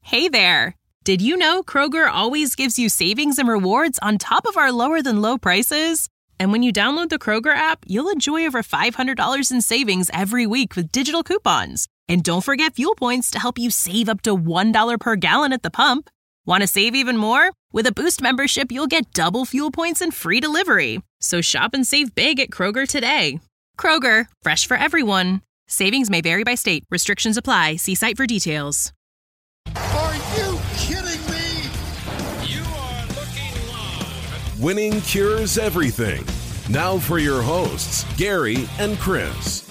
Hey there! Did you know Kroger always gives you savings and rewards on top of our lower-than-low prices? And when you download the Kroger app, you'll enjoy over $500 in savings every week with digital coupons. And don't forget fuel points to help you save up to $1 per gallon at the pump. Want to save even more? With a Boost membership, you'll get double fuel points and free delivery. So shop and save big at Kroger today. Kroger, fresh for everyone. Savings may vary by state. Restrictions apply. See site for details. Are you kidding me? You are looking live. Winning cures everything. Now for your hosts, Gary and Chris.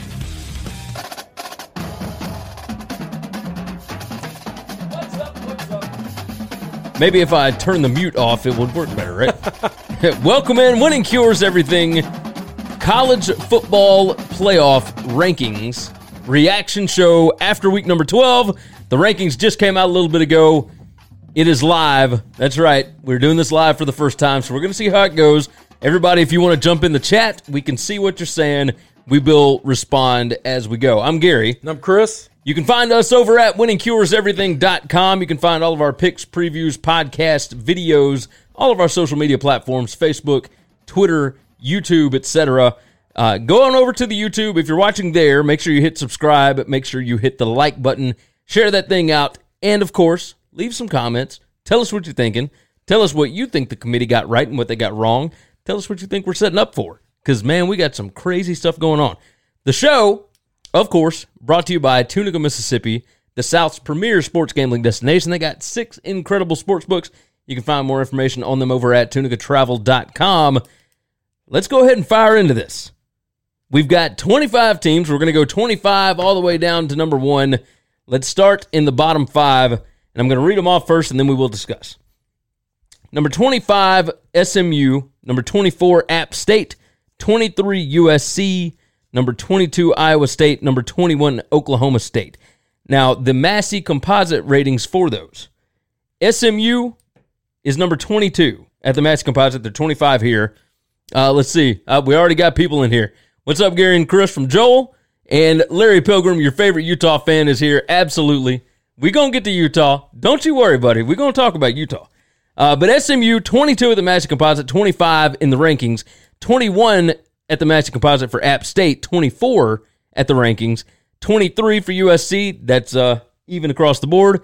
Maybe if I turn the mute off, it would work better, right? Welcome in, Winning Cures Everything, college football playoff rankings, reaction show after week number 12. The rankings just came out a little bit ago. It is live. That's right. We're doing this live for the first time, so we're going to see how it goes. Everybody, if you want to jump in the chat, we can see what you're saying. We will respond as we go. I'm Gary. And I'm Chris. You can find us over at winningcureseverything.com. You can find all of our picks, previews, podcasts, videos, all of our social media platforms, Facebook, Twitter, YouTube, etc. Go on over to the YouTube. If you're watching there, make sure you hit subscribe. Make sure you hit the like button. Share that thing out. And, of course, leave some comments. Tell us what you're thinking. Tell us what you think the committee got right and what they got wrong. Tell us what you think we're setting up for. Because, man, we got some crazy stuff going on. The show, of course, brought to you by Tunica, Mississippi, the South's premier sports gambling destination. They got 6 incredible sports books. You can find more information on them over at tunicatravel.com. Let's go ahead and fire into this. We've got 25 teams. We're going to go 25 all the way down to number 1. Let's start in the bottom 5, and I'm going to read them off first, and then we will discuss. Number 25, SMU. Number 24, App State. 23, USC. Number 22, Iowa State. Number 21, Oklahoma State. Now, the Massey composite ratings for those. SMU is number 22 at the Massey composite. They're 25 here. Let's see. We already got people in here. What's up, Gary and Chris from Joel? And Larry Pilgrim, your favorite Utah fan, is here. Absolutely. We're going to get to Utah. Don't you worry, buddy. We're going to talk about Utah. But SMU, 22 at the Massey composite, 25 in the rankings. 21 at the Massey composite for App State, 24 at the rankings, 23 for USC, that's even across the board,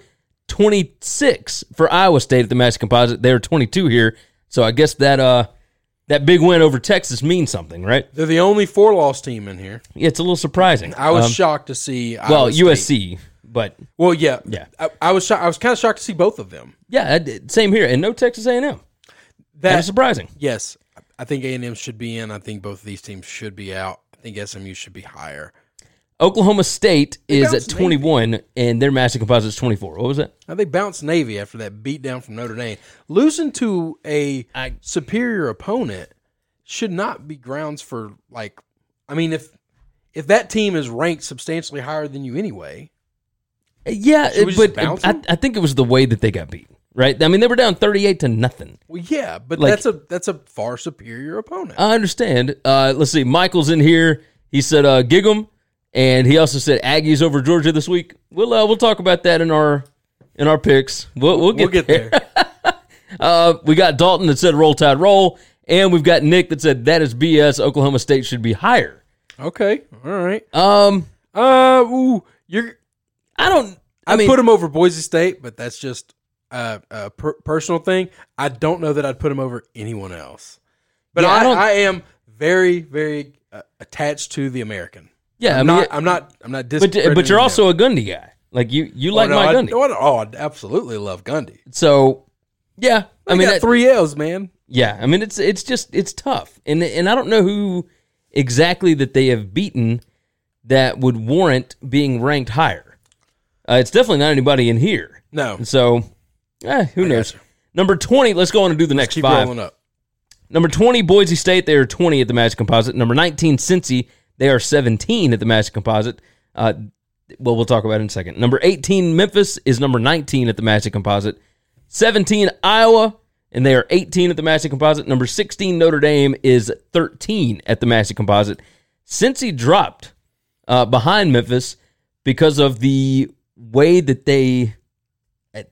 26 for Iowa State at the Massey composite. They're 22 here, so I guess that big win over Texas means something, right? They're the only 4-loss team in here. Yeah, it's a little surprising. I was shocked to see Iowa State. USC, but well, yeah. I was kind of shocked to see both of them. Yeah, same here, and no Texas A&M. That is surprising. Yes. I think A&M should be in. I think both of these teams should be out. I think SMU should be higher. Oklahoma State is at 21, Navy. And their Massey composite is 24. What was that? Now they bounced Navy after that beatdown from Notre Dame. Losing to a superior opponent should not be grounds for, like, I mean, if that team is ranked substantially higher than you anyway. Yeah, but I think it was the way that they got beat. Right? I mean, they were down 38-0. Well, yeah, but that's a far superior opponent. I understand. Let's see. Michael's in here. He said, "Gig 'em," and he also said Aggies over Georgia this week. We'll talk about that in our picks. We'll get there. We got Dalton that said Roll Tide Roll, and we've got Nick that said that is BS. Oklahoma State should be higher. Okay, all right. I put them over Boise State, but that's just a personal thing. I don't know that I'd put him over anyone else. But yeah, I am very, very attached to the American. Yeah, I'm not discrediting. But you're also a Gundy guy. Like you like Mike Gundy. I absolutely love Gundy. So, yeah, I mean, got 3 L's, man. Yeah, I mean it's tough, and I don't know who exactly that they have beaten that would warrant being ranked higher. It's definitely not anybody in here. No. So, who knows? Gotcha. Number 20, let's go on and do the next 5. Keep rolling up. Number 20, Boise State, they are 20 at the Massey composite. Number 19, Cincy, they are 17 at the Massey composite. We'll talk about it in a second. Number 18, Memphis, is number 19 at the Massey composite. 17, Iowa, and they are 18 at the Massey composite. Number 16, Notre Dame, is 13 at the Massey composite. Cincy dropped behind Memphis because of the way that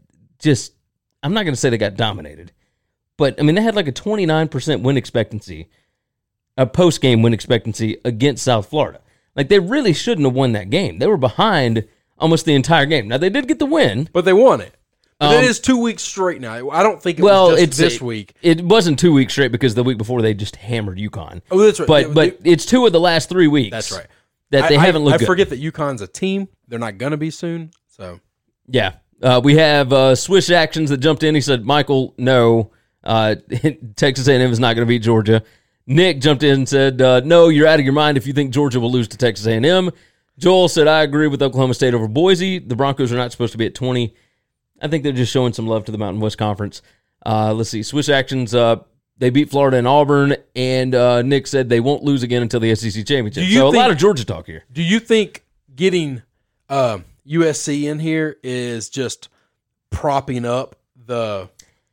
just, I'm not going to say they got dominated, but I mean, they had like a 29% win expectancy, a post-game win expectancy against South Florida. Like, they really shouldn't have won that game. They were behind almost the entire game. Now, they did get the win. But they won it. But it is 2 weeks straight now. I don't think it was just this week. It wasn't 2 weeks straight because the week before they just hammered UConn. Oh, that's right. But it's 2 of the last 3 weeks. That's right. That they haven't looked good. I forget that UConn's a team. They're not going to be soon. So yeah. We have Swish Actions that jumped in. He said, Michael, no. Texas A&M is not going to beat Georgia. Nick jumped in and said, no, you're out of your mind if you think Georgia will lose to Texas A&M. Joel said, I agree with Oklahoma State over Boise. The Broncos are not supposed to be at 20. I think they're just showing some love to the Mountain West Conference. Let's see. Swish Actions, they beat Florida and Auburn, and Nick said they won't lose again until the SEC championship. So a lot of Georgia talk here. Do you think getting USC in here is just propping up the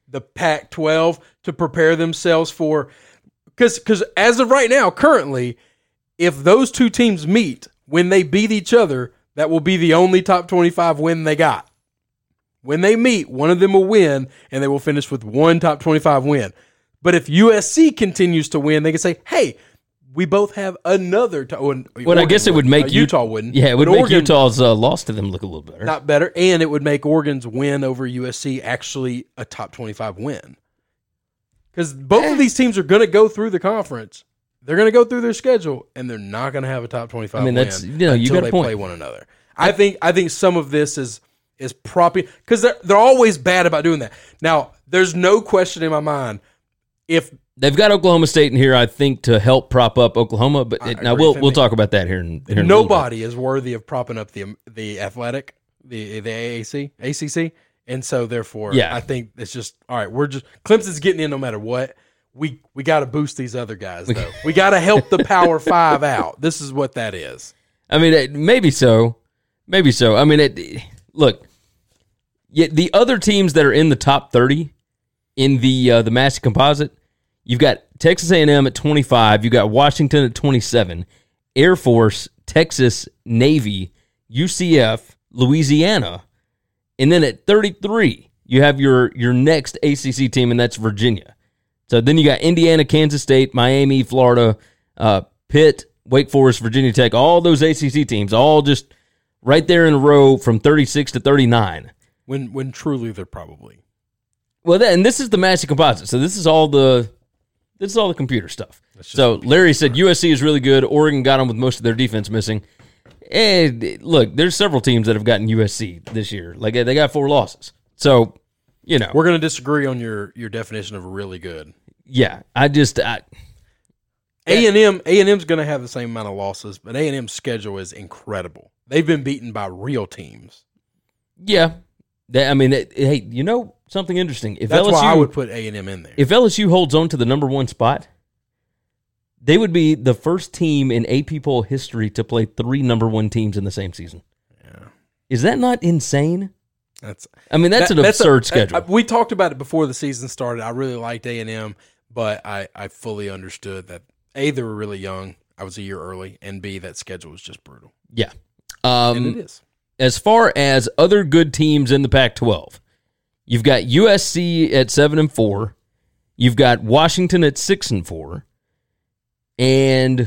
Pac-12 to prepare themselves for – because as of right now, currently, if those two teams meet, when they beat each other, that will be the only top 25 win they got. When they meet, one of them will win, and they will finish with one top 25 win. But if USC continues to win, they can say, hey, we both have another. Well, I guess it would make Utah wouldn't. Yeah, it would but make Oregon, Utah's loss to them look a little better. Not better, and it would make Oregon's win over USC actually a top 25 win. Because both of these teams are going to go through the conference. They're going to go through their schedule, and they're not going to have a top 25 win that's you until got a they point. play one another. I think some of this is propping because they're always bad about doing that. Now, there's no question in my mind if they've got Oklahoma State in here, I think, to help prop up Oklahoma. But now we'll talk about that here in a nobody is worthy of propping up the athletic, the ACC. And so, therefore, I think it's just, all right, Clemson's getting in no matter what. We got to boost these other guys, though. We got to help the Power 5 out. This is what that is. I mean, maybe so. Maybe so. I mean, look, the other teams that are in the top 30 in the Massey Composite, you've got Texas A&M at 25. You've got Washington at 27. Air Force, Texas, Navy, UCF, Louisiana. And then at 33, you have your next ACC team, and that's Virginia. So then you got Indiana, Kansas State, Miami, Florida, Pitt, Wake Forest, Virginia Tech, all those ACC teams, all just right there in a row from 36 to 39. When truly they're probably. Well, and this is the Massey Composite, so this is all the computer stuff. So Larry said USC is really good. Oregon got them with most of their defense missing. And look, there's several teams that have gotten USC this year. Like they got 4 losses. So, we're going to disagree on your definition of really good. Yeah, A&M's going to have the same amount of losses, but A&M's schedule is incredible. They've been beaten by real teams. Yeah. Hey, something interesting. That's why I would put A&M in there. If LSU holds on to the number 1 spot, they would be the first team in AP poll history to play 3 number 1 teams in the same season. Yeah. Is that not insane? That's an absurd schedule. We talked about it before the season started. I really liked A&M, but I fully understood that, A, they were really young. I was a year early, and B, that schedule was just brutal. Yeah. And it is. As far as other good teams in the Pac-12, you've got USC at 7-4. You've got Washington at 6-4. And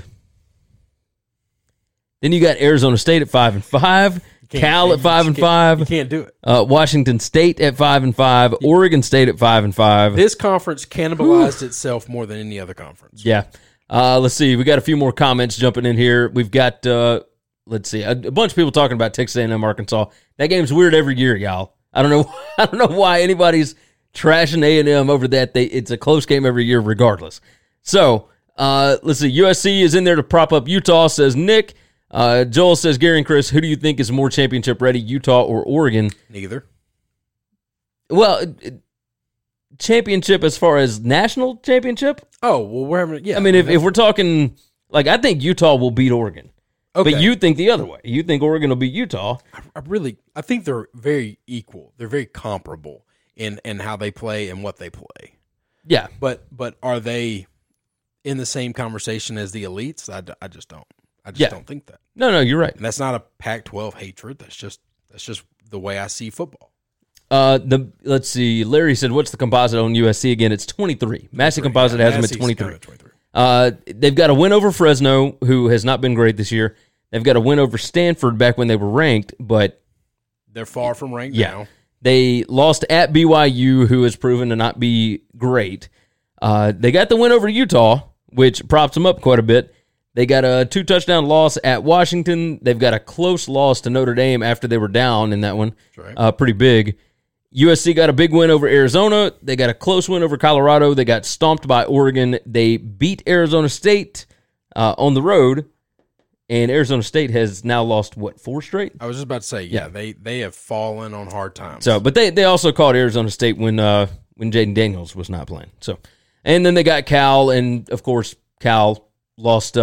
then you got Arizona State at 5-5. Cal at 5-5. You can't do it. Washington State at 5-5. Oregon State at 5-5. This conference cannibalized itself more than any other conference. Yeah. Let's see. We got a few more comments jumping in here. We've got let's see, a bunch of people talking about Texas A&M Arkansas. That game's weird every year, y'all. I don't know why anybody's trashing A&M over that. It's a close game every year, regardless. So let's see. USC is in there to prop up Utah, says Nick. Joel says, Gary and Chris, who do you think is more championship ready, Utah or Oregon? Neither. Well, championship as far as national championship? Oh, well, we're having, yeah. I mean, if we're talking, like, I think Utah will beat Oregon. Okay. But you think the other way. You think Oregon will beat Utah. I think they're very equal. They're very comparable in how they play and what they play. Yeah. But are they in the same conversation as the elites? I just don't. I don't think that. No, you're right. And that's not a Pac-12 hatred. That's just the way I see football. Let's see. Larry said, "What's the composite on USC again?" It's 23. Massey composite has them at 23. They've got a win over Fresno, who has not been great this year. They've got a win over Stanford back when they were ranked, but they're far from ranked now. They lost at BYU, who has proven to not be great. They got the win over Utah, which props them up quite a bit. They got a 2-touchdown loss at Washington. They've got a close loss to Notre Dame after they were down in that one. Right. Pretty big. USC got a big win over Arizona. They got a close win over Colorado. They got stomped by Oregon. They beat Arizona State on the road, and Arizona State has now lost, 4 straight? I was just about to say, they have fallen on hard times. So, but they also caught Arizona State when Jaden Daniels was not playing. So, and then they got Cal, and of course Cal lost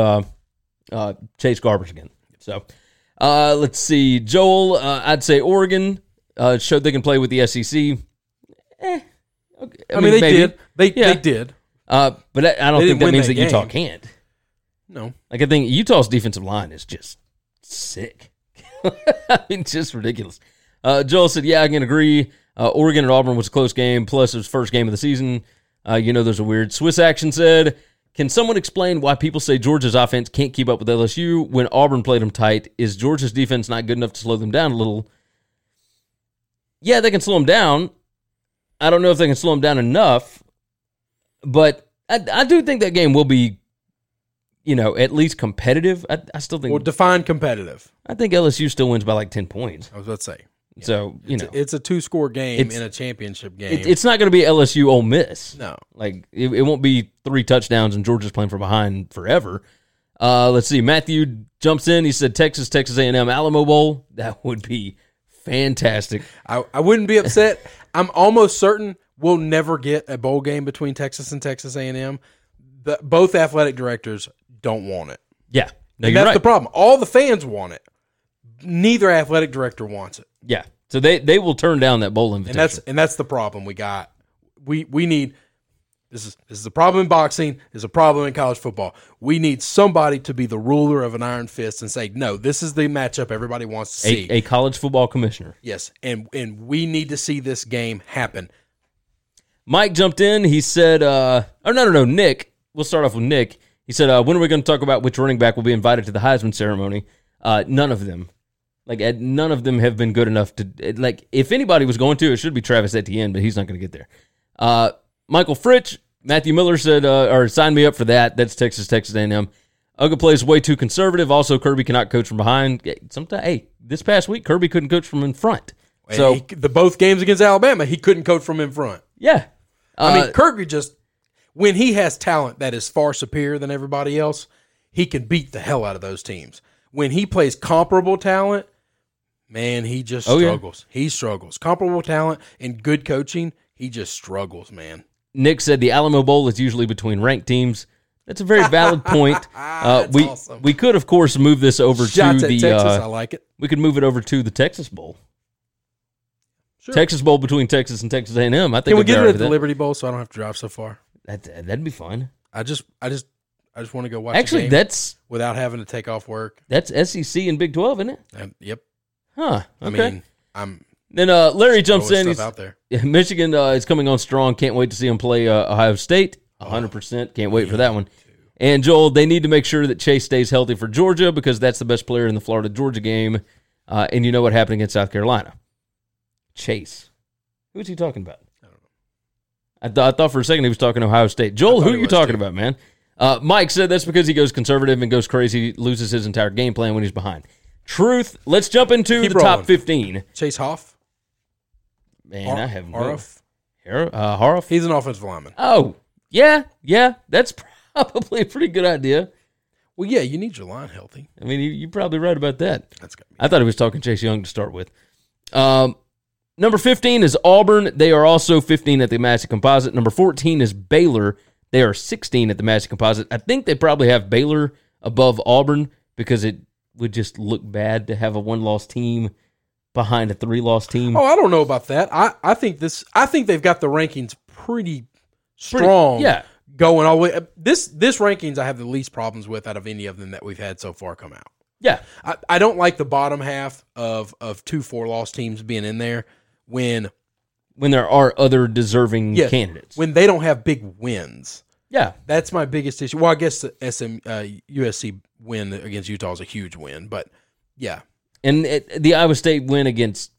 Chase Garbers again. So, let's see, Joel. I'd say Oregon. Showed they can play with the SEC. Okay. I mean, they did. They did. But I don't think that means that Utah can't. No. Like, I think Utah's defensive line is just sick. I mean, just ridiculous. Joel said, I can agree. Oregon and Auburn was a close game, plus it was first game of the season. There's a weird. Swiss Action said, can someone explain why people say Georgia's offense can't keep up with LSU when Auburn played them tight? Is Georgia's defense not good enough to slow them down a little? Yeah, they can slow them down. I don't know if they can slow them down enough, but I do think that game will be, at least competitive. I still think. Well, define competitive. I think LSU still wins by like 10 points. I was about to say. Yeah. So, it's a 2-score game in a championship game. It's not going to be LSU Ole Miss. No. Like, it won't be 3 touchdowns and Georgia's playing from behind forever. Let's see. Matthew jumps in. He said Texas A&M Alamo Bowl. That would be fantastic. I wouldn't be upset. I'm almost certain we'll never get a bowl game between Texas and Texas A&M. Both athletic directors don't want it. Yeah. No, and that's the problem. All the fans want it. Neither athletic director wants it. Yeah. So they will turn down that bowl invitation. And that's the problem we got. We need this is a problem in boxing, is a problem in college football. We need somebody to be the ruler of an iron fist and say, no, this is the matchup everybody wants to see. A college football commissioner. Yes. And we need to see this game happen. Mike jumped in. He said, no, Nick. We'll start off with Nick. He said, when are we going to talk about which running back will be invited to the Heisman ceremony? None of them. None of them have been good enough to, if anybody was going to, it should be Travis Etienne, but he's not going to get there. Michael Fritch, Matthew Miller said, or signed me up for that. That's Texas A&M. Uga plays way too conservative. Also, Kirby cannot coach from behind. Sometimes, this past week, Kirby couldn't coach from in front. So both games against Alabama, he couldn't coach from in front. Yeah. Kirby when he has talent that is far superior than everybody else, he can beat the hell out of those teams. When he plays comparable talent, man, he just struggles. Yeah. He struggles. Comparable talent and good coaching, he just struggles, man. Nick said the Alamo Bowl is usually between ranked teams. That's a very valid point. Awesome. We could, of course, move this over to the Texas. I like it. We could move it over to the Texas Bowl. Sure. Texas Bowl between Texas and Texas A&M. I think can we get it at the Liberty Bowl so I don't have to drive so far? That'd be fun. I just want to go watch. Actually, the game without having to take off work. That's SEC and Big 12, isn't it? Yep. Huh. Okay. Then Larry jumps in. He's out there. Michigan is coming on strong. Can't wait to see him play Ohio State. 100%. Can't wait for that one. And Joel, they need to make sure that Chase stays healthy for Georgia because that's the best player in the Florida-Georgia game. And you know what happened against South Carolina? Chase. Who's he talking about? I don't know. I thought for a second he was talking Ohio State. Joel, who are you talking about, man? Mike said that's because he goes conservative and goes crazy, loses his entire game plan when he's behind. Truth. Let's jump into the top 15. Chase Hoff. Man, I have no. Haroff? He's an offensive lineman. Oh, yeah. That's probably a pretty good idea. Well, yeah, you need your line healthy. I mean, you're probably right about that. That's gotta be I thought he was talking Chase Young to start with. Number 15 is Auburn. They are also 15 at the Massey Composite. Number 14 is Baylor. They are 16 at the Massey Composite. I think they probably have Baylor above Auburn because it would just look bad to have a one-loss team behind a 3-loss team. Oh, I don't know about that. I think they've got the rankings pretty strong. Yeah. Going all the way. This rankings I have the least problems with out of any of them that we've had so far come out. Yeah. I don't like the bottom half of 2 4-loss teams being in there when when there are other deserving Yes, candidates. when they don't have big wins. Yeah. That's my biggest issue. Well, I guess the USC win against Utah is a huge win, but yeah. And the Iowa State win against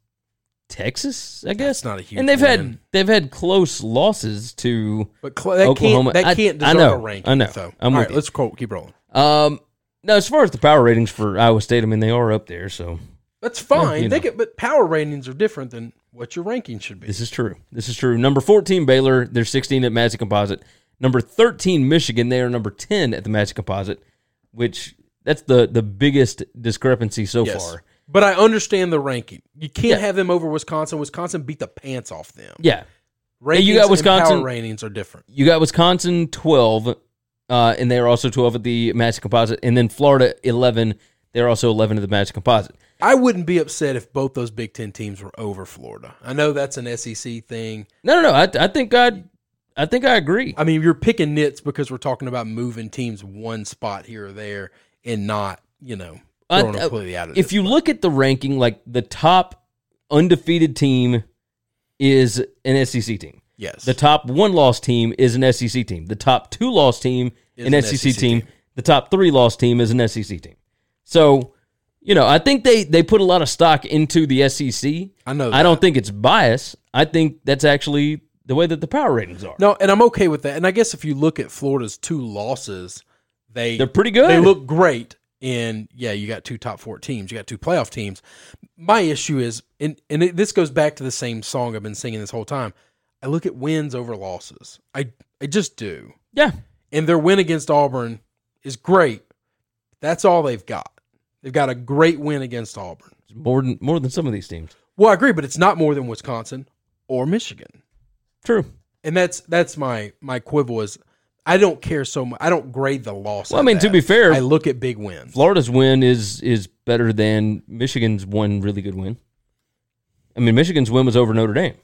Texas, I guess. That's not a huge and win. they've had close losses to But that Oklahoma. can't deserve I know, a ranking. I know. So. I'm All with right, you. let's keep rolling. No, as far as the power ratings for Iowa State, I mean, they are up there, so That's fine. you know. But power ratings are different than what your ranking should be. this is true. This is true. Number 14, Baylor. They're 16 at Magic Composite. Number 13, Michigan. They are number 10 at the Magic Composite, which that's the biggest discrepancy so far. But I understand the ranking. You can't Yeah. have them over Wisconsin. Wisconsin beat the pants off them. Yeah. Rankings you got Wisconsin- and power ratings are different. You got Wisconsin 12, and they are also 12 at the Magic Composite. And then Florida 11. They're also 11 at the Magic Composite. I wouldn't be upset if both those Big Ten teams were over Florida. I know that's an SEC thing. No. I think I agree. I mean, you're picking nits because we're talking about moving teams one spot here or there and not, throwing them completely out of If this you spot. look at the ranking, like the top undefeated team is an SEC team. Yes. The top one-loss team is an SEC team. The top two-loss team Is an SEC team. The top three-loss team is an SEC team. So, I think they put a lot of stock into the SEC. I know I that. don't think it's bias. I think that's actually the way that the power ratings are. No, and I'm okay with that. And I guess if you look at Florida's 2 losses, They're pretty good. They look great. And yeah, you got 2 top 4 teams. You got 2 playoff teams. My issue is, this goes back to the same song I've been singing this whole time. I look at wins over losses. I just do. Yeah. And their win against Auburn is great. That's all they've got. They've got a great win against Auburn. More than some of these teams. Well, I agree, but it's not more than Wisconsin or Michigan. True. And that's my quibble is I don't care so much. I don't grade the loss. Well, on I mean, to that. be fair, I look at big wins. Florida's win is better than Michigan's one really good win. I mean, Michigan's win was over Notre Dame.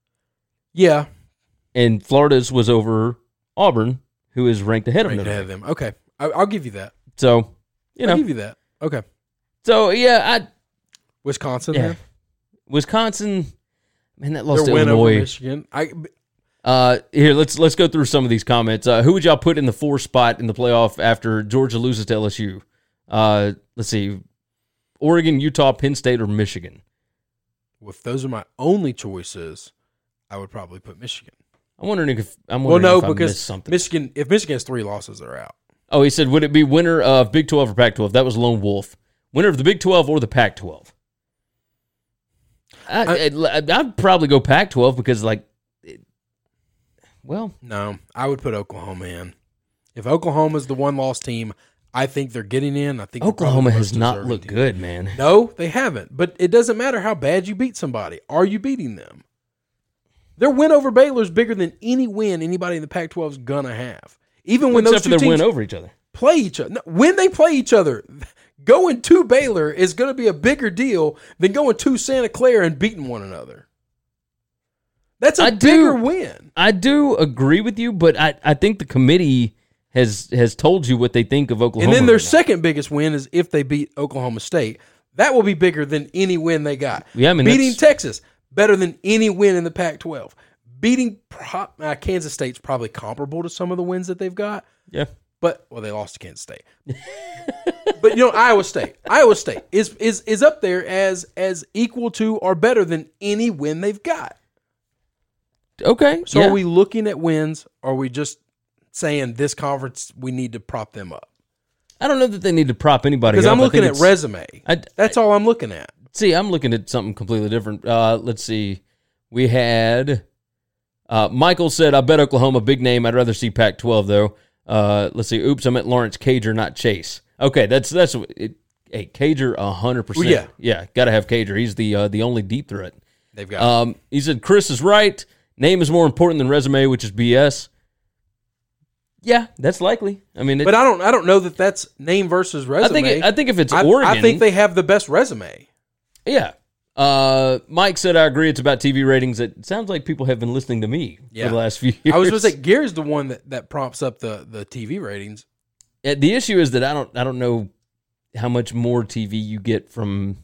Yeah. And Florida's was over Auburn, who is ranked ahead of Right Notre ahead Dame. of them. Okay. I'll give you that. So, I'll give you that. Okay. So, yeah, Wisconsin yeah. then? Wisconsin, man, that lost Their to win over Illinois. Michigan. Here, let's go through some of these comments. Who would y'all put in the 4 spot in the playoff after Georgia loses to LSU? Let's see. Oregon, Utah, Penn State, or Michigan? If those are my only choices, I would probably put Michigan. I'm wondering if I because missed something. if Michigan has 3 losses, they're out. Oh, he said, would it be winner of Big 12 or Pac 12? That was Lone Wolf. Winner of the Big 12 or the Pac 12? I'd probably go Pac 12 because, No, I would put Oklahoma in. If Oklahoma's the 1-loss team, I think they're getting in. I think Oklahoma has not looked good, man. No, they haven't. But it doesn't matter how bad you beat somebody. Are you beating them? Their win over Baylor is bigger than any win anybody in the Pac-12 is gonna have. Even when Except those for two their teams win over each other. play each other. No, when they play each other, going to Baylor is going to be a bigger deal than going to Santa Clara and beating one another. That's a bigger win. I do agree with you, but I think the committee has told you what they think of Oklahoma. And then their right now. second biggest win is if they beat Oklahoma State. That will be bigger than any win they got. Yeah, I mean, beating that's- Texas, better than any win in the Pac-12. Beating Kansas State's probably comparable to some of the wins that they've got. Yeah. But, well, they lost to Kansas State. But, Iowa State is up there as equal to or better than any win they've got. Okay. So yeah. are we looking at wins, or are we just saying this conference, we need to prop them up? I don't know that they need to prop anybody up. Because I'm I looking think at it's- resume. That's all I'm looking at. See, I'm looking at something completely different. Let's see. We had Michael said, I bet Oklahoma, big name. I'd rather see Pac-12, though. Let's see. Oops, I meant Lawrence Cager, not Chase. Okay, that's it. Hey, Cager, 100%. Well, yeah, got to have Cager. He's the only deep threat. They've got He said, Chris is right. Name is more important than resume, which is BS. Yeah, that's likely. I mean, but I don't know that that's name versus resume. I think if it's Oregon, I think they have the best resume. Yeah. Mike said, I agree. It's about TV ratings. It sounds like people have been listening to me for the last few years. I was going to say Gary's the one that prompts up the TV ratings. The issue is that I don't know how much more TV you get from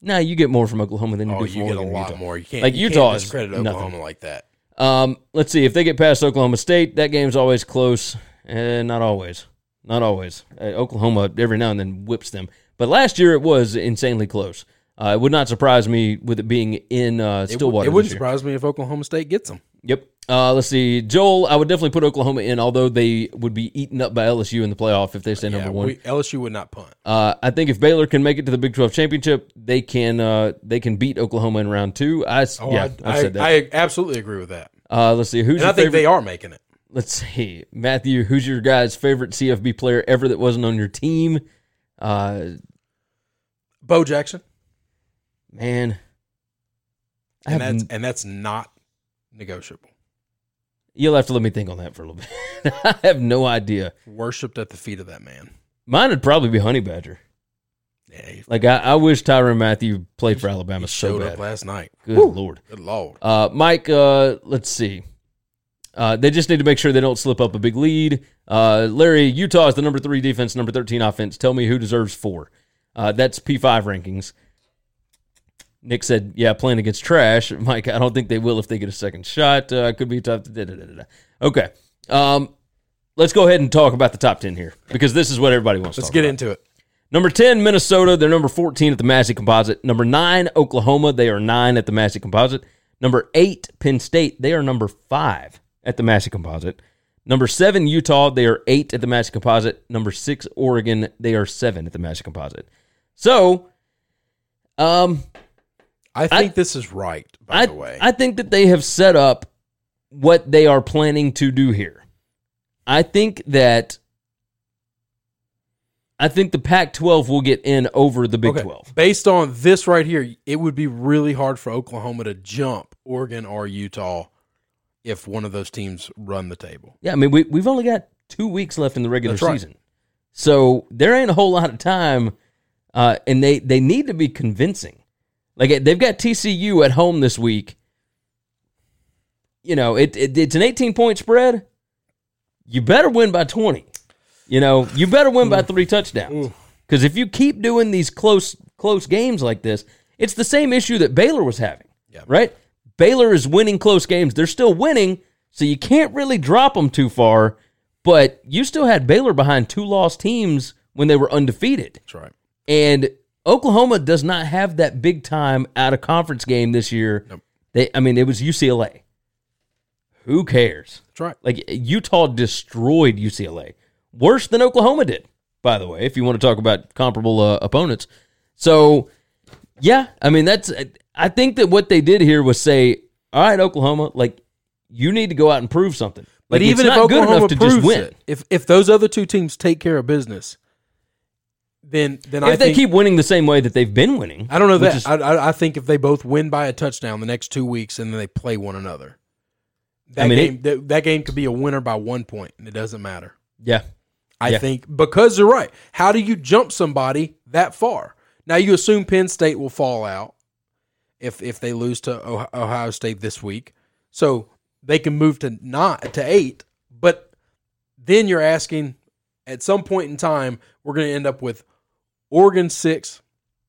Nah, you get more from Oklahoma than you do from you get a Oregon and lot Utah. more. You can't Like you Utah can't is discredit Oklahoma nothing. like that. Let's see if they get past Oklahoma State. That game's always close. Not always. Not always. Oklahoma every now and then whips them. But last year it was insanely close. It would not surprise me with it being in Stillwater. It wouldn't this year. surprise me if Oklahoma State gets them. Yep. Let's see. Joel, I would definitely put Oklahoma in, although they would be eaten up by LSU in the playoff if they stay number one. LSU would not punt. I think if Baylor can make it to the Big 12 championship, they can beat Oklahoma in round 2. I've said that. I absolutely agree with that. Let's see. Who's And your I think favorite? they are making it. Let's see. Matthew, who's your guy's favorite CFB player ever that wasn't on your team? Bo Jackson. Man. And that's not negotiable. You'll have to let me think on that for a little bit. I have no idea. Worshipped at the feet of that man. Mine would probably be Honey Badger. Yeah, Like, I wish Tyrann Mathieu played for Alabama so showed bad. up last night. Good Lord. Good Lord. Mike, let's see. They just need to make sure they don't slip up a big lead. Larry, Utah is the number 3 defense, number 13 offense. Tell me who deserves 4. That's P5 rankings. Nick said, yeah, playing against trash. Mike, I don't think they will if they get a second shot. Could be tough. Okay. Let's go ahead and talk about the top 10 here because this is what everybody wants to talk about. Let's get into it. Number 10, Minnesota. They're number 14 at the Massey Composite. Number 9, Oklahoma. They are 9 at the Massey Composite. Number 8, Penn State. They are number 5 at the Massey Composite. Number 7, Utah. They are 8 at the Massey Composite. Number 6, Oregon. They are 7 at the Massey Composite. So, I think this is right, by the way. I think that they have set up what they are planning to do here. I think the Pac-12 will get in over the Big 12. Based on this right here, it would be really hard for Oklahoma to jump Oregon or Utah if one of those teams run the table. Yeah, I mean, we've only got 2 weeks left in the regular That's right. season. So there ain't a whole lot of time, and they need to be convincing. Like, they've got TCU at home this week. You know, it's an 18-point spread. You better win by 20. You better win by 3 touchdowns. Because if you keep doing these close games like this, it's the same issue that Baylor was having, right? Baylor is winning close games. They're still winning, so you can't really drop them too far. But you still had Baylor behind 2 lost teams when they were undefeated. That's right. And Oklahoma does not have that big-time out-of-conference game this year. Nope. It was UCLA. Who cares? That's right. Like, Utah destroyed UCLA. Worse than Oklahoma did, by the way, if you want to talk about comparable opponents. So, yeah, I think that what they did here was say, all right, Oklahoma, like, you need to go out and prove something. Like, But even it's if not good Oklahoma enough to just proves win. it, if those other 2 teams take care of business, then If they keep winning the same way that they've been winning. I don't know which that. is- I think if they both win by a touchdown the next 2 weeks and then they play one another, that game could be a winner by 1 point, and it doesn't matter. Yeah. I think because they're right. How do you jump somebody that far? Now you assume Penn State will fall out if they lose to Ohio State this week, so they can move to 8. But then you're asking, at some point in time, we're going to end up with Oregon 6,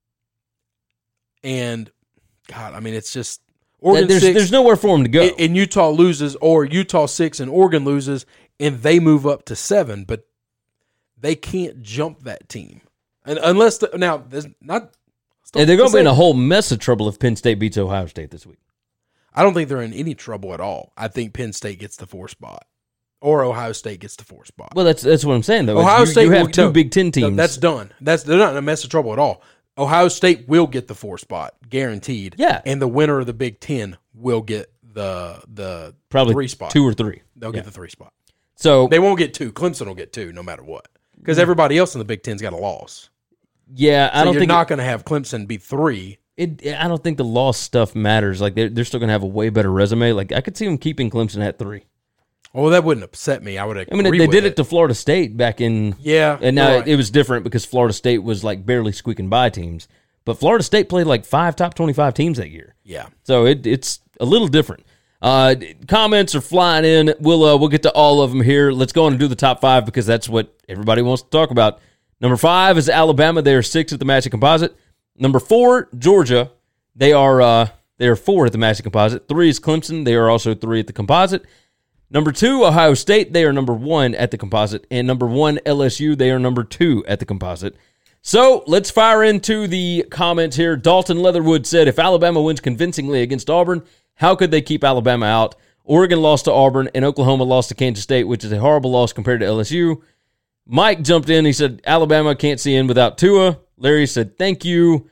and God, it's just Oregon 6. There's nowhere for them to go. And Utah loses, or Utah 6 and Oregon loses, and they move up to 7, but they can't jump that team. And unless there's not. And they're going to be in a whole mess of trouble if Penn State beats Ohio State this week. I don't think they're in any trouble at all. I think Penn State gets the 4 spot, or Ohio State gets the 4 spot. Well, that's what I'm saying though. Ohio State you have will, 2 no, Big Ten teams. No, that's done. They're not in a mess of trouble at all. Ohio State will get the 4 spot, guaranteed. Yeah, and the winner of the Big Ten will get the probably 3 spot. 2 or 3. They'll get the 3 spot. So they won't get 2. Clemson will get 2 no matter what, because everybody else in the Big Ten's got a loss. Yeah, I don't you're think not going to have Clemson be 3. I don't think the loss stuff matters. Like they're still going to have a way better resume. Like I could see them keeping Clemson at 3. Well, that wouldn't upset me. I would agree. They did it to Florida State back in. Yeah, and now right. it was different because Florida State was like barely squeaking by teams. But Florida State played like 5 top 25 teams that year. Yeah, so it's a little different. Comments are flying in. We'll get to all of them here. Let's go on and do the top 5 because that's what everybody wants to talk about. Number 5 is Alabama. They are 6 at the Massey Composite. Number 4, Georgia. They are 4 at the Massey Composite. 3 is Clemson. They are also 3 at the Composite. Number 2, Ohio State. They are number 1 at the Composite. And number 1, LSU. They are number 2 at the Composite. So let's fire into the comments here. Dalton Leatherwood said, if Alabama wins convincingly against Auburn, how could they keep Alabama out? Oregon lost to Auburn, and Oklahoma lost to Kansas State, which is a horrible loss compared to LSU. Mike jumped in. He said, Alabama can't see in without Tua. Larry said, thank you.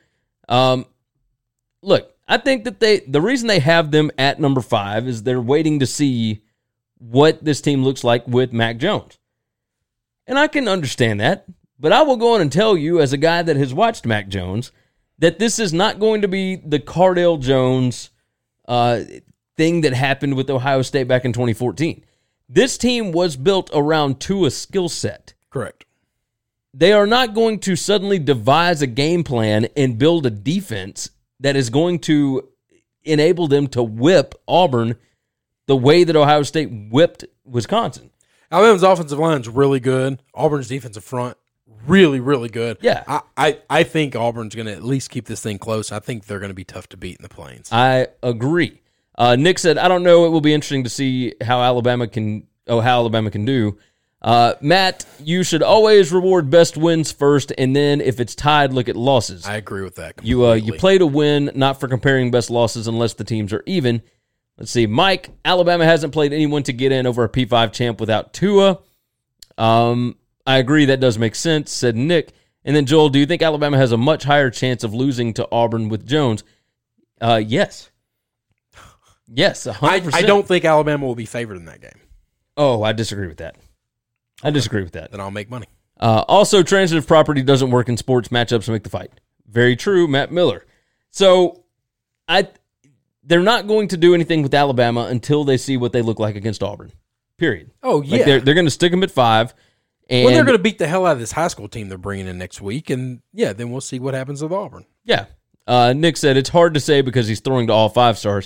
Look, I think that the reason they have them at number 5 is they're waiting to see what this team looks like with Mac Jones. And I can understand that, but I will go on and tell you, as a guy that has watched Mac Jones, that this is not going to be the Cardale Jones thing that happened with Ohio State back in 2014. This team was built around Tua's skill set. Correct. They are not going to suddenly devise a game plan and build a defense that is going to enable them to whip Auburn the way that Ohio State whipped Wisconsin. Alabama's offensive line is really good. Auburn's defensive front, really, really good. Yeah. I think Auburn's going to at least keep this thing close. I think they're going to be tough to beat in the Plains. I agree. Nick said, I don't know. It will be interesting to see how Alabama can do. Matt, you should always reward best wins first, and then if it's tied, look at losses. I agree with that completely. You play to win, not for comparing best losses unless the teams are even. Let's see. Mike, Alabama hasn't played anyone to get in over a P5 champ without Tua. I agree. That does make sense, said Nick. And then Joel, do you think Alabama has a much higher chance of losing to Auburn with Jones? Yes. Yes, 100%. I don't think Alabama will be favored in that game. Oh, I disagree with that. Then I'll make money. Also, transitive property doesn't work in sports. Matchups make the fight. Very true, Matt Miller. So, they're not going to do anything with Alabama until they see what they look like against Auburn. Period. Oh, yeah. Like they're going to stick them at 5. And they're going to beat the hell out of this high school team they're bringing in next week, and yeah, then we'll see what happens with Auburn. Yeah. Nick said it's hard to say because he's throwing to all 5 stars.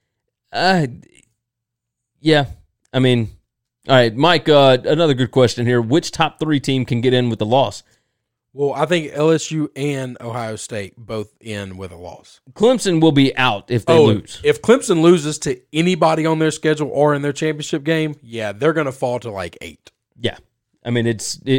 Yeah. I mean, all right, Mike, another good question here. Which top 3 team can get in with the loss? Well, I think LSU and Ohio State both in with a loss. Clemson will be out if they lose. If Clemson loses to anybody on their schedule or in their championship game, yeah, they're going to fall to like 8. Yeah. I mean, I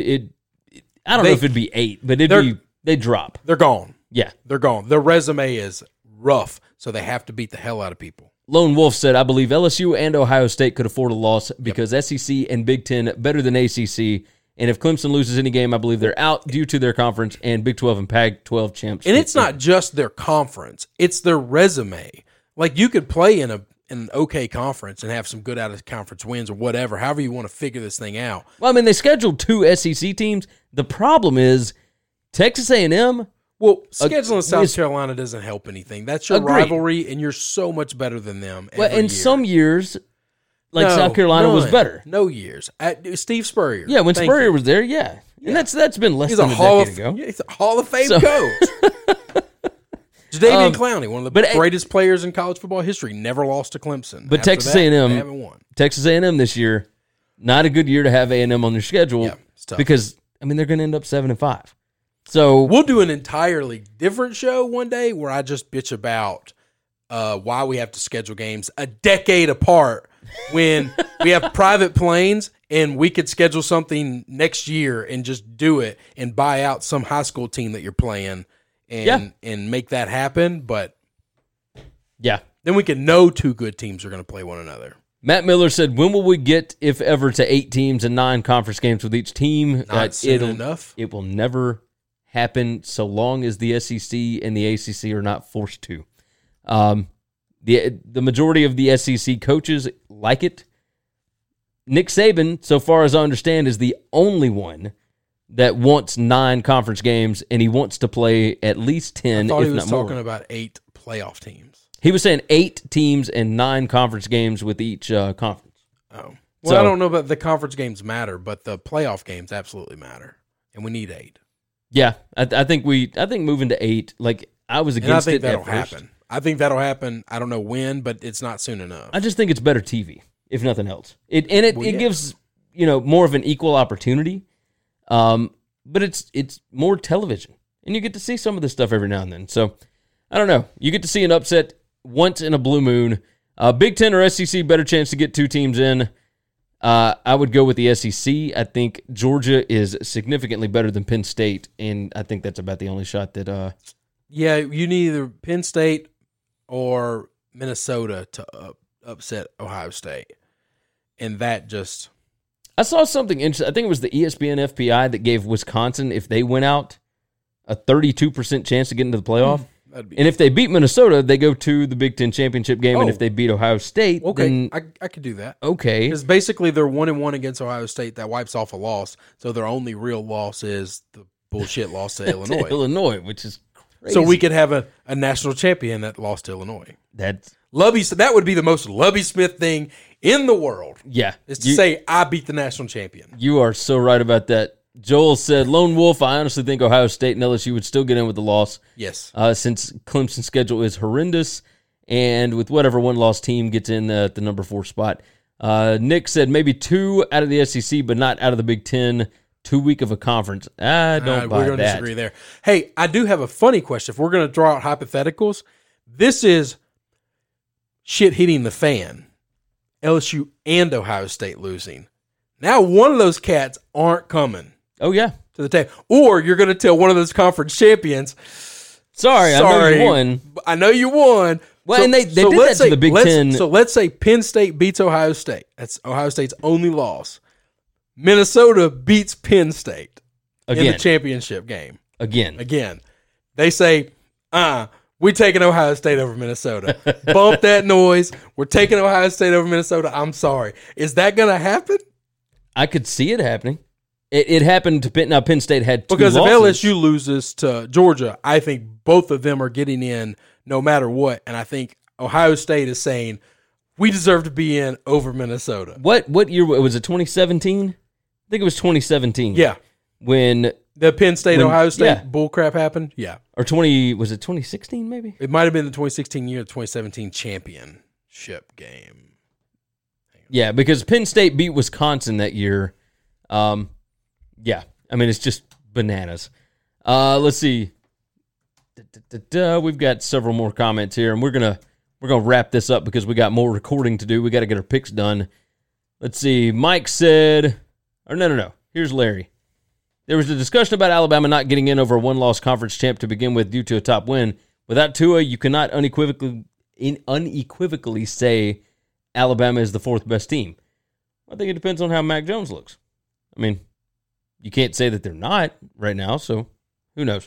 don't know if it'd be 8, but they drop. They're gone. Yeah. They're gone. Their resume is rough, so they have to beat the hell out of people. Lone Wolf said, I believe LSU and Ohio State could afford a loss because SEC and Big Ten better than ACC. And if Clemson loses any game, I believe they're out due to their conference and Big 12 and Pac-12 champs. And it's not just their conference. It's their resume. Like, you could play in an okay conference and have some good out-of-conference wins or whatever, however you want to figure this thing out. Well, I mean, they scheduled 2 SEC teams. The problem is Texas A&M. Well, scheduling South Carolina doesn't help anything. That's your Agreed. rivalry, and you're so much better than them every Well, in year. some years, South Carolina was better. No years. Steve Spurrier. Yeah, when Spurrier was there, yeah. And that's been less than a decade ago. He's a Hall of Fame coach. Jadeveon Clowney, one of the greatest players in college football history, never lost to Clemson. But After Texas that, A&M, they haven't won. Texas A&M this year, not a good year to have A&M on their schedule. Yeah, it's tough. Because I mean they're going to end up 7-5. So we'll do an entirely different show one day where I just bitch about why we have to schedule games a decade apart when we have private planes and we could schedule something next year and just do it and buy out some high school team that you're playing and make that happen. But yeah, then we can know 2 good teams are going to play one another. Matt Miller said, when will we get, if ever, to 8 teams and 9 conference games with each team? Not soon enough. It will never happen so long as the SEC and the ACC are not forced to. The majority of the SEC coaches like it. Nick Saban, so far as I understand, is the only one that wants 9 conference games, and he wants to play at least 10, I thought if he was not more. talking about 8 playoff teams. He was saying 8 teams and 9 conference games with each conference. Oh. Well, I don't know about the conference games matter, but the playoff games absolutely matter, and we need 8. Yeah, I think moving to 8. Like I was against it. And I think that'll happen. I think that'll happen. I don't know when, but it's not soon enough. I just think it's better TV, if nothing else. It gives more of an equal opportunity. But it's more television. and you get to see some of this stuff every now and then. So, I don't know. You get to see an upset once in a blue moon. Big Ten or SEC, better chance to get two teams in. I would go with the SEC. I think Georgia is significantly better than Penn State, and I think that's about the only shot that... Yeah, you need either Penn State or Minnesota to upset Ohio State. And that just... I saw something interesting. I think it was the ESPN FPI that gave Wisconsin, if they went out, a 32% chance to get into the playoff. And if they beat Minnesota, they go to the Big Ten championship game. And if they beat Ohio State, okay, then... I could do that. Okay. Because basically they're 1-1 against Ohio State. That wipes off a loss. So their only real loss is the bullshit loss to Illinois. Illinois, which is crazy. So we could have a national champion that lost to Illinois. That would be the most Lovie Smith thing in the world. Yeah. Is to say, I beat the national champion. You are so right about that. Joel said, Lone Wolf, I honestly think Ohio State and LSU would still get in with the loss. Yes. Since Clemson's schedule is horrendous, and with whatever one-loss team gets in at the number 4 spot. Nick said maybe 2 out of the SEC, but not out of the Big Ten. Too weak of a conference. I don't buy that. We're going to disagree there. Hey, I do have a funny question. If we're going to draw out hypotheticals, this is shit hitting the fan. LSU and Ohio State losing. Now one of those cats aren't coming. Oh, yeah. To the table. Or you're going to tell one of those conference champions, Sorry, I know you won. I know you won. Well, so, and they did that to the Big Ten. So let's say Penn State beats Ohio State. That's Ohio State's only loss. Minnesota beats Penn State in the championship game. Again. They say, we're taking Ohio State over Minnesota. Bump that noise. We're taking Ohio State over Minnesota. I'm sorry. Is that going to happen? I could see it happening. It happened to Penn. Now, Penn State had 2 because losses. If LSU loses to Georgia, I think both of them are getting in no matter what. And I think Ohio State is saying, we deserve to be in over Minnesota. What year was it, 2017? I think it was 2017. Yeah. When the Penn State-Ohio State bullcrap happened? Yeah. Or was it 2016 maybe? It might have been the 2016 year, the 2017 championship game. Yeah, because Penn State beat Wisconsin that year. Yeah, I mean, it's just bananas. Let's see. We've got several more comments here, and we're gonna wrap this up because we got more recording to do. We got to get our picks done. Let's see. Mike said, or no. Here's Larry. There was a discussion about Alabama not getting in over a one-loss conference champ to begin with due to a top win. Without Tua, you cannot unequivocally say Alabama is the 4th best team. I think it depends on how Mac Jones looks. I mean, you can't say that they're not right now, so who knows?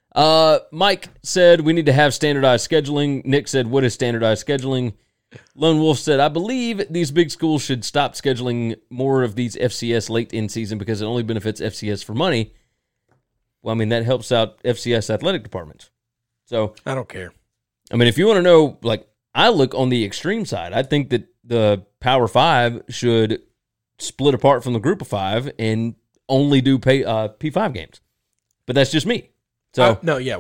Mike said we need to have standardized scheduling. Nick said, what is standardized scheduling? Lone Wolf said, I believe these big schools should stop scheduling more of these FCS late in season because it only benefits FCS for money. Well, I mean, that helps out FCS athletic departments. So I don't care. I mean, if you want to know, like, I look on the extreme side. I think that the Power 5 should split apart from the Group of 5 and only do P5 games. But that's just me. So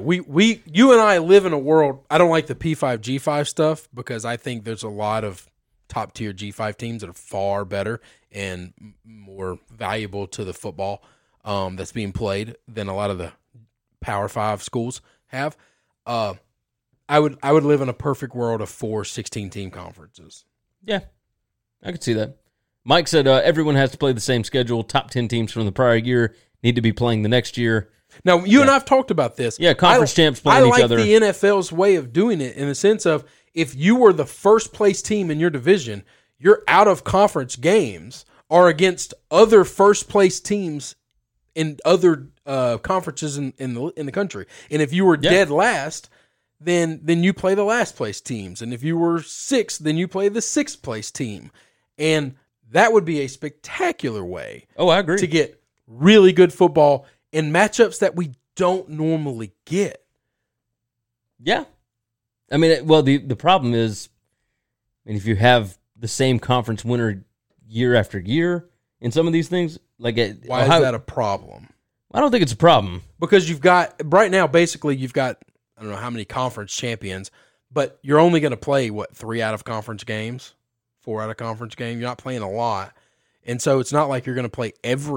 you and I live in a world. I don't like the P5 G5 stuff because I think there's a lot of top tier G5 teams that are far better and more valuable to the football that's being played than a lot of the Power 5 schools have. I would live in a perfect world of 4 16-team conferences. Yeah, I could see that. Mike said everyone has to play the same schedule. Top 10 teams from the prior year need to be playing the next year. Now, you and I have talked about this. Yeah, conference champs playing each other. I like the NFL's way of doing it in the sense of if you were the first-place team in your division, your out-of-conference games are against other first-place teams in other conferences in the country. And if you were dead last, then you play the last-place teams. And if you were 6th, then you play the 6th-place team. And that would be a spectacular way I agree. To get really good football in matchups that we don't normally get. Yeah. I mean, well, the problem is, I mean, if you have the same conference winner year after year in some of these things, like why is that a problem? I don't think it's a problem. Because you've got, right now, basically, you've got, I don't know how many conference champions, but you're only going to play, 3 out-of-conference games? 4 out-of-conference games? You're not playing a lot. And so it's not like you're going to play every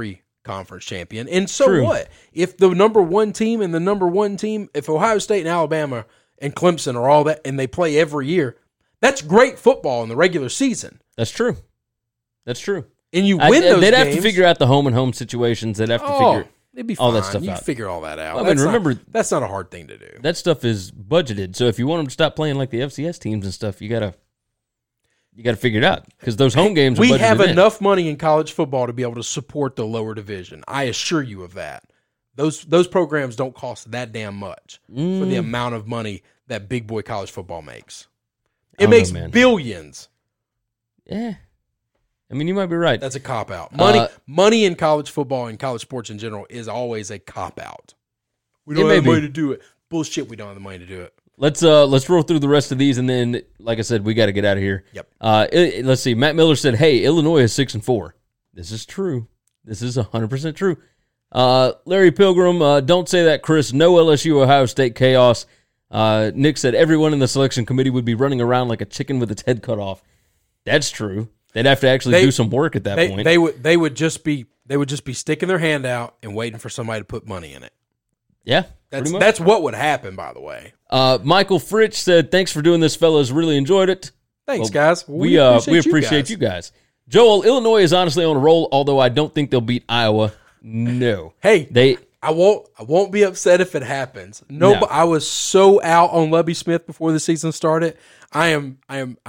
conference champion. And so True. what? If the number one team and the number one team, if Ohio State and Alabama and Clemson are all that, and they play every year, that's great football in the regular season. That's true. That's true. And you win those They'd games. have to figure out the home and home situations. They'd have to figure it'd be all fine. that stuff you out. figure all that out. Well, I mean, remember, that's not a hard thing to do. that stuff is budgeted. So if you want them to stop playing like the FCS teams and stuff, you gotta figure it out because those home games. We are budgeted have in. enough money in college football to be able to support the lower division. I assure you of that. Those programs don't cost that damn much for the amount of money that big boy college football makes. It makes billions. Yeah, I mean, you might be right. That's a cop out. Money in college football and college sports in general is always a cop out. We don't have the money to do it. Bullshit. We don't have the money to do it. Let's roll through the rest of these, and then, like I said, we got to get out of here. Yep. Let's see. Matt Miller said, "Hey, Illinois is 6-4. This is true. This is 100% true." Larry Pilgrim, don't say that, Chris. No LSU Ohio State chaos. Nick said everyone in the selection committee would be running around like a chicken with its head cut off. That's true. They'd have to actually do some work at that point. They would just be sticking their hand out and waiting for somebody to put money in it. Yeah. That's what would happen, by the way. Michael Fritch said, "Thanks for doing this, fellas. Really enjoyed it." Thanks, guys. We appreciate you guys. Joel, Illinois is honestly on a roll, although I don't think they'll beat Iowa. No. Hey, I won't be upset if it happens. No, but I was so out on Lovie Smith before the season started. I'm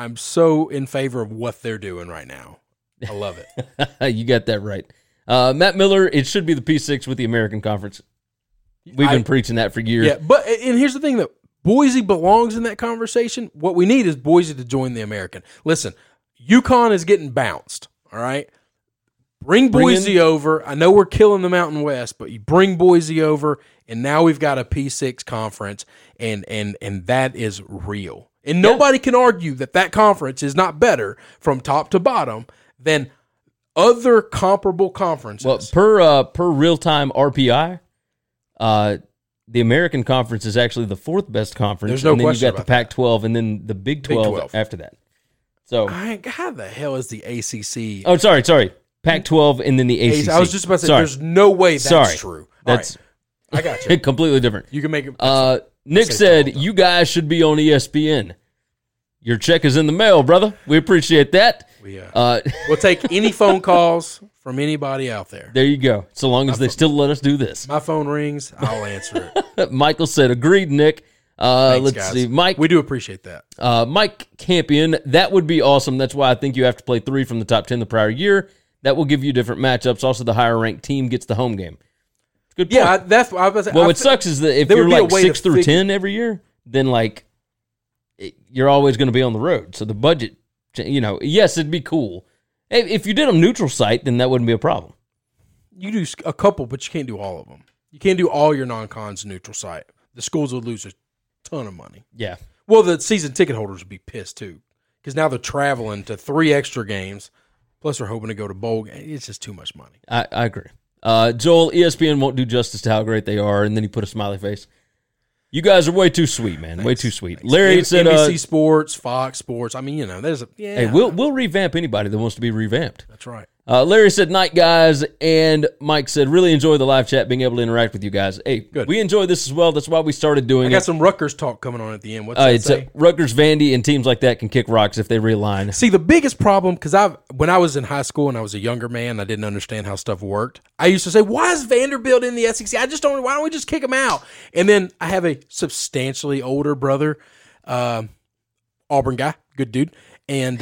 so in favor of what they're doing right now. I love it. You got that right. Matt Miller, it should be the P6 with the American Conference. We've been preaching that for years. Yeah, and here's the thing that Boise belongs in that conversation. What we need is Boise to join the American. Listen, UConn is getting bounced, all right? Bring Boise over. I know we're killing the Mountain West, but you bring Boise over, and now we've got a P6 conference, and that is real. And nobody can argue that conference is not better from top to bottom than other comparable conferences. Well, per real-time RPI, the American Conference is actually the fourth best conference. There's no and then question you got the Pac-12 and then the Big 12 after that. So how the hell is the ACC? Oh, sorry. Pac-12 and then the ACC. I was just about to say, there's no way that's true. That's I got you. completely different. You can make it. Nick said, "You guys should be on ESPN. Your check is in the mail, brother. We appreciate that. We'll take any phone calls from anybody out there. There you go. So long as they still let us do this. My phone rings, I'll answer it. Michael said, "Agreed, Nick." Thanks, let's guys. see, Mike. We do appreciate that. Mike Campion, that would be awesome. That's why I think you have to play 3 from the top 10 the prior year. That will give you different matchups. Also, the higher ranked team gets the home game. Good point. Yeah, that's what I was about to say. Well, what sucks is that if you're like 6 through 10 every year, then you're always going to be on the road. So the budget, yes, it'd be cool. If you did a neutral site, then that wouldn't be a problem. You do a couple, but you can't do all of them. You can't do all your non-cons neutral site. The schools would lose a ton of money. Yeah. Well, the season ticket holders would be pissed too, because now they're traveling to 3 extra games, plus they're hoping to go to bowl games. It's just too much money. I agree. Joel, ESPN won't do justice to how great they are, and then he put a smiley face. You guys are way too sweet, man. Thanks. Way too sweet. Thanks. Larry said NBC Sports, Fox Sports. I mean, there's a Hey, we'll revamp anybody that wants to be revamped. That's right. Larry said, "Night, guys," and Mike said, "Really enjoy the live chat, being able to interact with you guys." Hey, good. We enjoy this as well. That's why we started doing it. I got some Rutgers talk coming on at the end. What's that say? Rutgers, Vandy, and teams like that can kick rocks if they realign. See, the biggest problem, because when I was in high school and I was a younger man, I didn't understand how stuff worked. I used to say, "Why is Vanderbilt in the SEC? I just don't. Why don't we just kick them out?" And then I have a substantially older brother, Auburn guy, good dude, and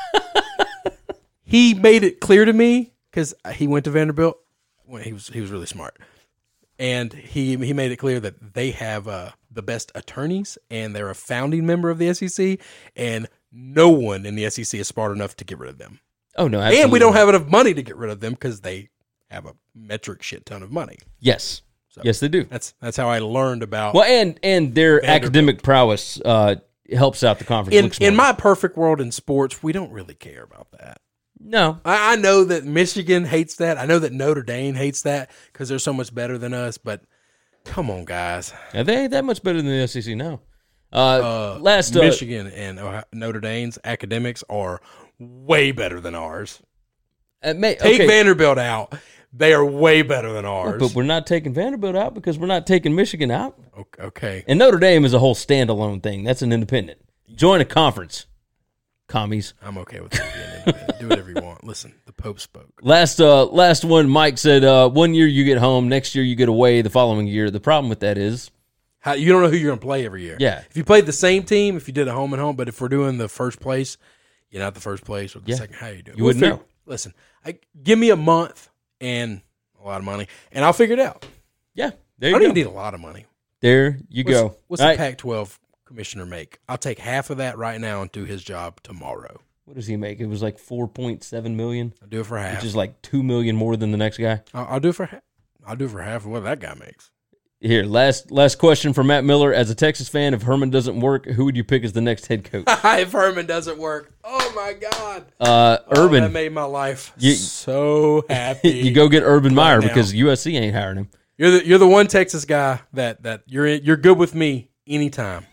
he made it clear to me. Because he went to Vanderbilt when he was really smart, and he made it clear that they have the best attorneys, and they're a founding member of the SEC, and no one in the SEC is smart enough to get rid of them. Oh no, absolutely. And we don't have enough money to get rid of them because they have a metric shit ton of money. Yes, yes they do. That's how I learned about. Well, and their Vanderbilt. Academic prowess helps out the conference. In my perfect world in sports, we don't really care about that. No. I know that Michigan hates that. I know that Notre Dame hates that because they're so much better than us. But come on, guys. Yeah, they ain't that much better than the SEC now. Michigan and Notre Dame's academics are way better than ours. Take Vanderbilt out. They are way better than ours. But we're not taking Vanderbilt out because we're not taking Michigan out. Okay. And Notre Dame is a whole standalone thing. That's an independent. Join a conference, commies. I'm okay with that being independent. Do whatever you want. Listen, the Pope spoke. Last one, Mike said, 1 year you get home, next year you get away the following year. The problem with that is You don't know who you're going to play every year. Yeah. If you played the same team, if you did a home and home, but if we're doing the first place, you're not the first place or the second. How you doing? You wouldn't know. Listen, give me a month and a lot of money, and I'll figure it out. Yeah, I there you don't go. even need a lot of money. There you go. What's All the right. Pac-12 commissioner make? I'll take half of that right now and do his job tomorrow. What does he make? It was like $4.7 million, I'll do it for half. which is like $2 million more than the next guy. I'll do it for half. I'll do it for half of what that guy makes. Here, last question from Matt Miller. As a Texas fan, if Herman doesn't work, who would you pick as the next head coach? If Herman doesn't work, oh my God, Urban. that made my life You- so happy. You go get Urban Meyer now. because USC ain't hiring him. You're the one Texas guy that you're good with me anytime.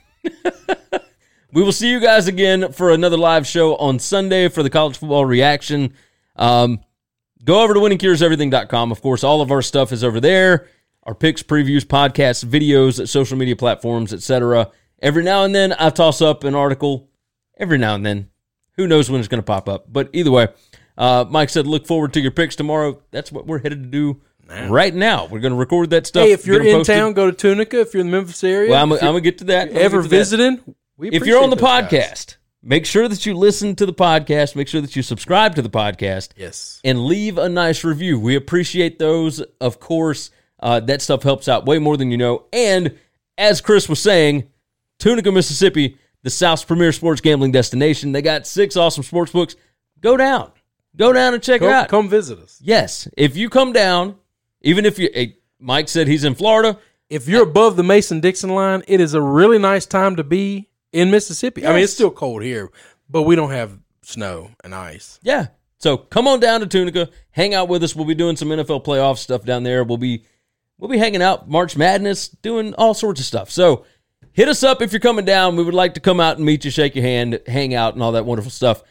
We will see you guys again for another live show on Sunday for the college football reaction. Go over to winningcureseverything.com. Of course, all of our stuff is over there. Our picks, previews, podcasts, videos, social media platforms, etc. Every now and then, I toss up an article. Every now and then. Who knows when it's going to pop up. But either way, Mike said look forward to your picks tomorrow. That's what we're headed to do right now. We're going to record that stuff. Hey, if you're get 'em in posted. town, go to Tunica. If you're in the Memphis area, Well, I'm going to get to that. ever visiting, we If you're on the appreciate those guys. podcast, make sure that you listen to the podcast. Make sure that you subscribe to the podcast. Yes. And leave a nice review. We appreciate those, of course. That stuff helps out way more than you know. And as Chris was saying, Tunica, Mississippi, the South's premier sports gambling destination. They got 6 awesome sports books. Go down. Go down and check it out. Come visit us. Yes. If you come down, even if you, Mike said he's in Florida. If you're above the Mason-Dixon line, it is a really nice time to be in Mississippi. I mean, Yes. it's still cold here, but we don't have snow and ice. Yeah. So come on down to Tunica. Hang out with us. We'll be doing some NFL playoff stuff down there. We'll be hanging out, March Madness, doing all sorts of stuff. So hit us up if you're coming down. We would like to come out and meet you, shake your hand, hang out, and all that wonderful stuff.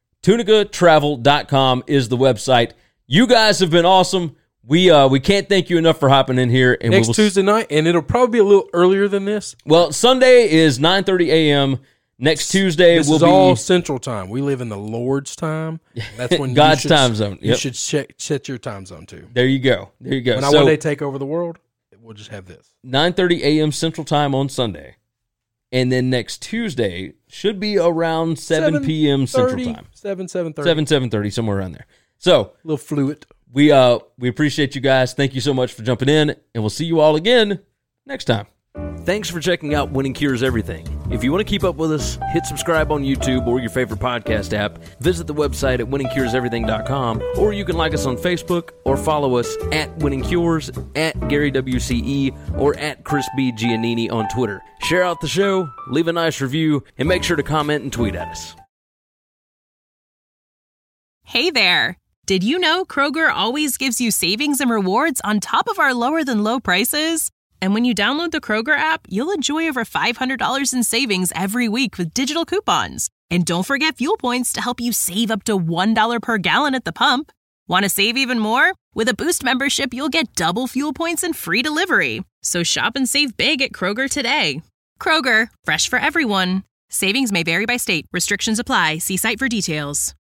TunicaTravel.com is the website. You guys have been awesome. We can't thank you enough for hopping in here. And Next Tuesday night, and it'll probably be a little earlier than this. Well, Sunday is 9:30 a.m. Next Tuesday This will is be all Central Time. We live in the Lord's time. That's when God's you should, time zone. You Yep. should set your time zone too. There you go. There you go. When I So one day take over the world, we'll just have this. 9:30 a.m. Central Time on Sunday. And then next Tuesday should be around 7 p.m. Central Time. 7:30. 7:30, somewhere around there. So A little fluid. we appreciate you guys. Thank you so much for jumping in, and we'll see you all again next time. Thanks for checking out Winning Cures Everything. If you want to keep up with us, hit subscribe on YouTube or your favorite podcast app. Visit the website at winningcureseverything.com, or you can like us on Facebook or follow us at Winning Cures, at Gary WCE, or at Chris B. Giannini on Twitter. Share out the show, leave a nice review, and make sure to comment and tweet at us. Hey there! Did you know Kroger always gives you savings and rewards on top of our lower than low prices? And when you download the Kroger app, you'll enjoy over $500 in savings every week with digital coupons. And don't forget fuel points to help you save up to $1 per gallon at the pump. Want to save even more? With a Boost membership, you'll get double fuel points and free delivery. So shop and save big at Kroger today. Kroger, fresh for everyone. Savings may vary by state. Restrictions apply. See site for details.